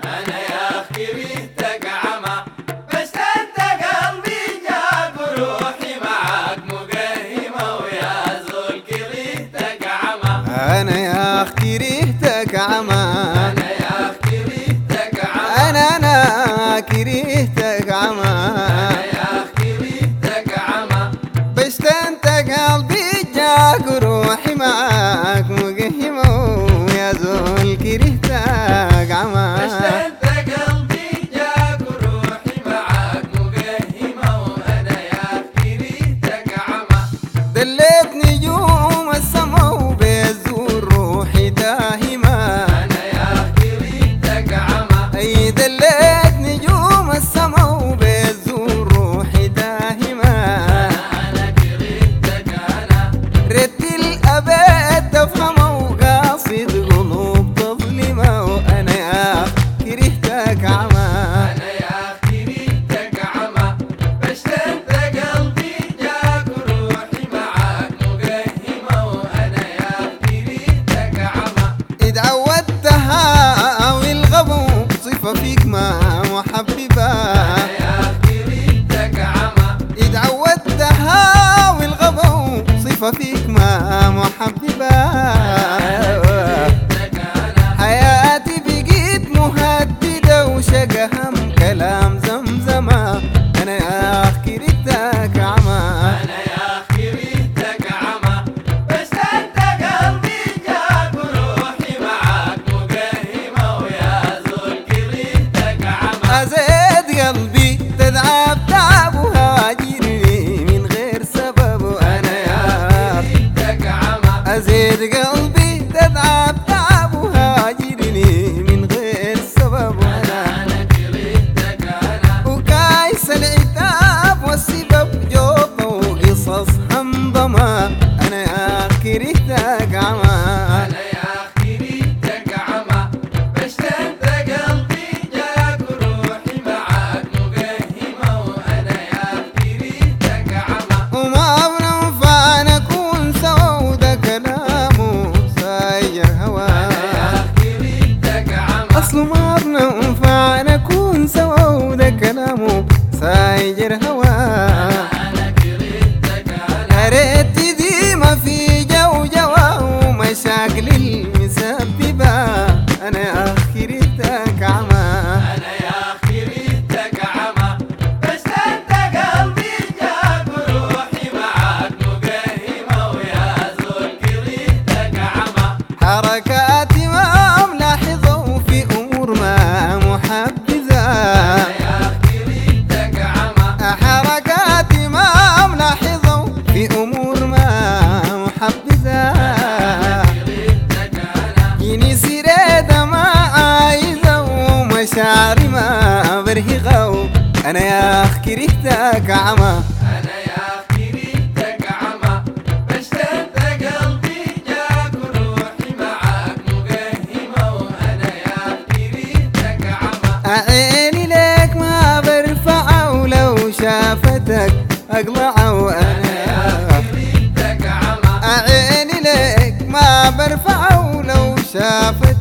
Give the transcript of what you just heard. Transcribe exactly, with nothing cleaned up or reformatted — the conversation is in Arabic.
أنا يا أخي كرهتك عمى، بس أنت قلبي جاك وروحي معاك مقهمة، ويا زول كرهتك عمى. أنا يا أخي كرهتك عمى، أنا يا أخي كرهتك عمى، أنا أنا كرهتك عمى، أنا يا أخي كرهتك عمى. بس أنت قلبي جاك وروحي معاك مقهمة، ويا زول كرهتك عمى. بس أنت قلبي جاك وروحي معاك مقهمة، وأنا يا أخي كرهتك عمى. دليت نجوم السما وبيزور روحي داهمة، أنا يا أخي كرهتك عمى، أي دليت نجوم السما وبيزور روحي داهمة. أنا كرهتك أنا، ريت الأبد تفهمه وقاصد قلوب تظلمه، وأنا يا كرهتك عمى. أنا يا أخي كرهتك عمى، بس أنت قلبي جاك وروحي معاك مقهمة، وأنا يا أخي كرهتك عمى. إذ عودتها والغبو صفة فيك ما محببة، أنا يا أخي كرهتك عمى، إذ عودتها والغبو صفة فيك ما محببة. كرهتك أنا، حياتي بقيت مهددة وشقهم كلام زمزمة، أنا يا أخي كرهتك عمى. أنا يا أخي كرهتك عمى، بس أنت قلبي جاك وروحي معاك مقهمة، ويا زول كرهتك عمى. أزيد قلبي تتعب تعب وهاجرني من غير سبب، وأنا يا كرهتك عمى، أزيد قلبي تتعب تعب وهاجرني من غير سبب، وأنا أنا كرهتك أنا، وكايس العتاب والسبب جوطة وقصص همضمة، أنا يا كرهتك عمى. أنا يا أخي كرهتك عمى، بس أنت قلبي جاك وروحي معاك مقهمة، وأنا يا أخي كرهتك عمى. وما بننفع نكون سوا وده كلامه ساير هوا، أنا يا أخي كرهتك عمى، أصله ما بننفع نكون سوا وده كلامه ساير هوا. أنا كرهتك أنا، يا ريت ديما في جو جوا ومشاكل المسببة، أنا يا أخي كرهتك عمى. أنا يا أخي كرهتك عمى، بس أنت قلبي جاك وروحي معاك مقهمة، ويا زول كرهتك عمى. حركاتي ما ملاحظة وفي أمور ما محبذة، أنا يا أخي كرهتك عمى، حركاتي ما ملاحظة في أمور ما محبذة. كرهتك أنا، يني سيريدة ما عايزة ومشاعري ما برهقة، أنا يا أخ كرهتك عمى. أنا يا أخي كرهتك عمى، بس أنت قلبي جاك وروحي معاك مقهمة، وأنا يا أخي كرهتك عمى. عيني ليك ما برفعة ولو شافتك أقلعة، وأنا يا كرهتك عمى، عيني ليك ما برفعة ولو شافتك